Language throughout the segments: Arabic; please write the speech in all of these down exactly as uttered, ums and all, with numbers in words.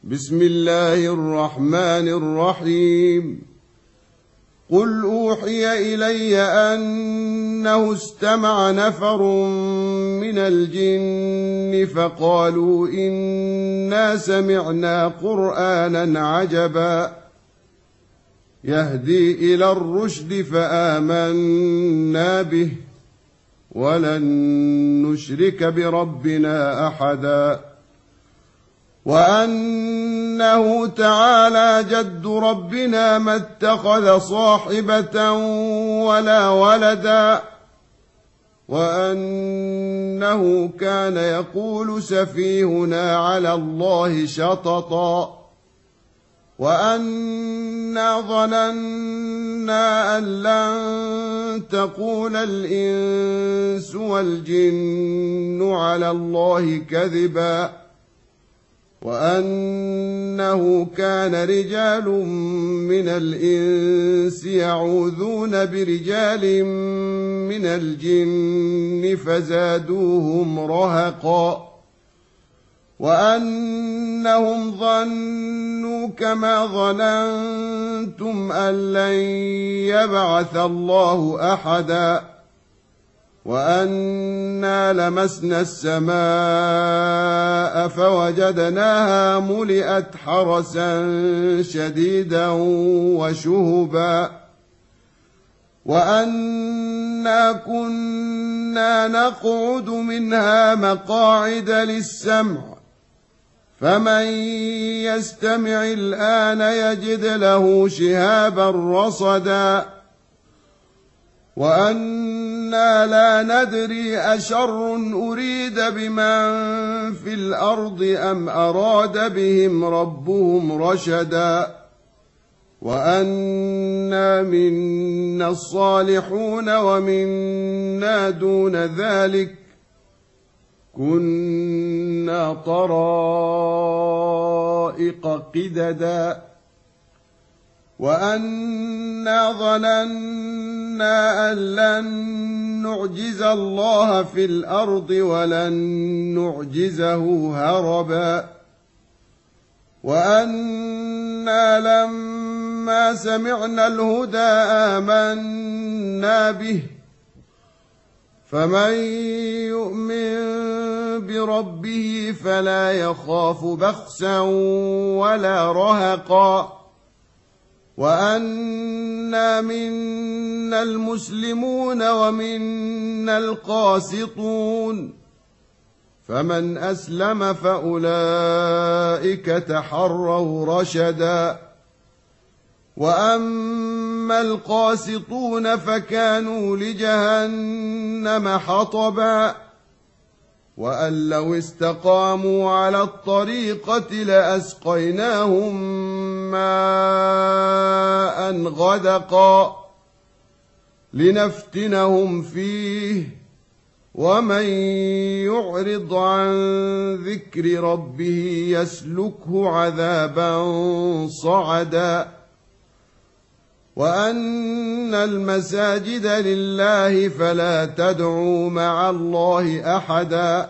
بسم الله الرحمن الرحيم قل أوحي إلي أنه استمع نفر من الجن فقالوا إنا سمعنا قرآنا عجبا يهدي إلى الرشد فآمنا به ولن نشرك بربنا أحدا وأنه تعالى جد ربنا ما اتخذ صاحبة ولا ولدا وأنه كان يقول سفيهنا على الله شططا وأنا ظننا أن لن تقول الإنس والجن على الله كذبا وأنه كان رجال من الإنس يعوذون برجال من الجن فزادوهم رهقا وأنهم ظنوا كما ظننتم أن لن يبعث الله أحدا وأنا لمسنا السماء فوجدناها ملئت حرسا شديدا وشهبا وأنا كنا نقعد منها مقاعد للسمع فمن يستمع الآن يجد له شهابا رصدا وأنا لا ندري أشر أريد بمن في الأرض أم أراد بهم ربهم رشدا وأنا منا الصالحون ومنا دون ذلك كنا طرائق قددا وأنا ظننا أن لن نعجز الله في الأرض ولن نعجزه هربا وأنا لما سمعنا الهدى آمنا به فمن يؤمن بربه فلا يخاف بخسا ولا رهقا وأنا منا المسلمون ومنا القاسطون فمن أسلم فأولئك تحروا رشدا وأما القاسطون فكانوا لجهنم حطبا وأن لو استقاموا على الطريقة لأسقيناهم ماء غدقا لنفتنهم فيه ومن يعرض عن ذكر ربه يسلكه عذابا صعدا وأن المساجد لله فلا تدعوا مع الله أحدا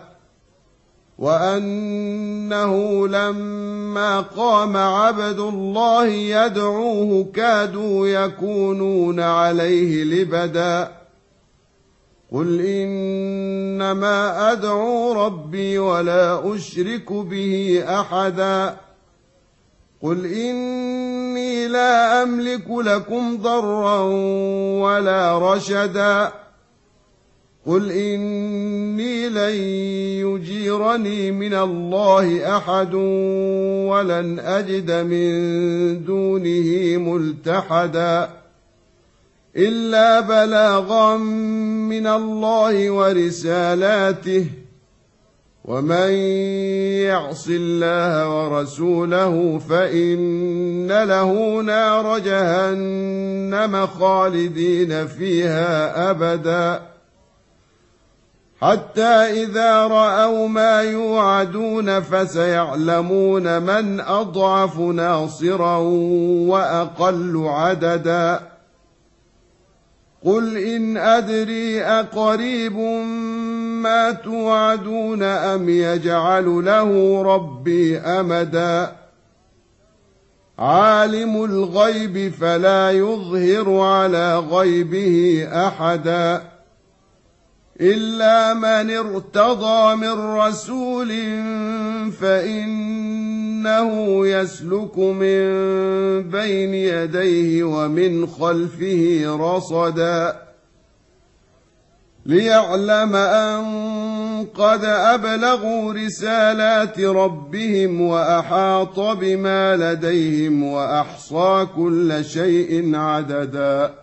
وأنه لما قام عبد الله يدعوه كادوا يكونون عليه لبدا قل إنما أدعو ربي ولا أشرك به أحدا قل إني لا أملك لكم ضرا ولا رشدا قل إني لن يجيرني من الله أحد ولن أجد من دونه ملتحدا إلا بلاغا من الله ورسالاته ومن يعص الله ورسوله فإن له نار جهنم خالدين فيها أبدا حتى إذا رأوا ما يوعدون فسيعلمون من أضعف ناصرا وأقل عددا قل إن أدري أقريب ما توعدون أم يجعل له ربي أمدا عالم الغيب فلا يظهر على غيبه أحدا إلا من ارتضى من رسول فإنه يسلك من بين يديه ومن خلفه رصدا ليعلم أن قد أبلغوا رسالات ربهم وأحاط بما لديهم وأحصى كل شيء عددا